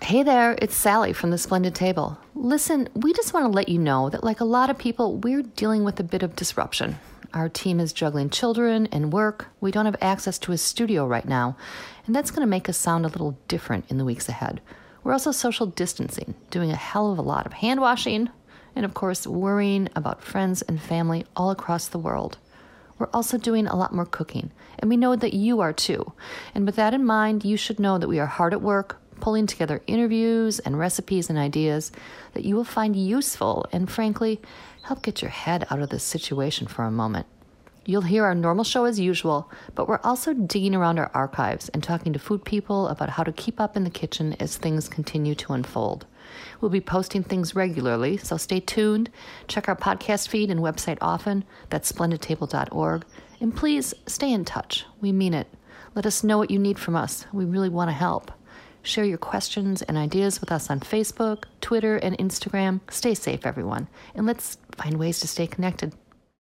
Hey there, it's Sally from The Splendid Table. Listen, we just want to let you know that like a lot of people, we're dealing with a bit of disruption. Our team is juggling children and work. We don't have access to a studio right now, and that's going to make us sound a little different in the weeks ahead. We're also social distancing, doing a hell of a lot of hand washing, and of course, worrying about friends and family all across the world. We're also doing a lot more cooking, and we know that you are too. And with that in mind, you should know that we are hard at work, pulling together interviews and recipes and ideas that you will find useful and, frankly, help get your head out of this situation for a moment. You'll hear our normal show as usual, but we're also digging around our archives and talking to food people about how to keep up in the kitchen as things continue to unfold. We'll be posting things regularly, so stay tuned. Check our podcast feed and website often. That's splendidtable.org. And please stay in touch. We mean it. Let us know what you need from us. We really want to help. Share your questions and ideas with us on Facebook, Twitter, and Instagram. Stay safe, everyone, and let's find ways to stay connected.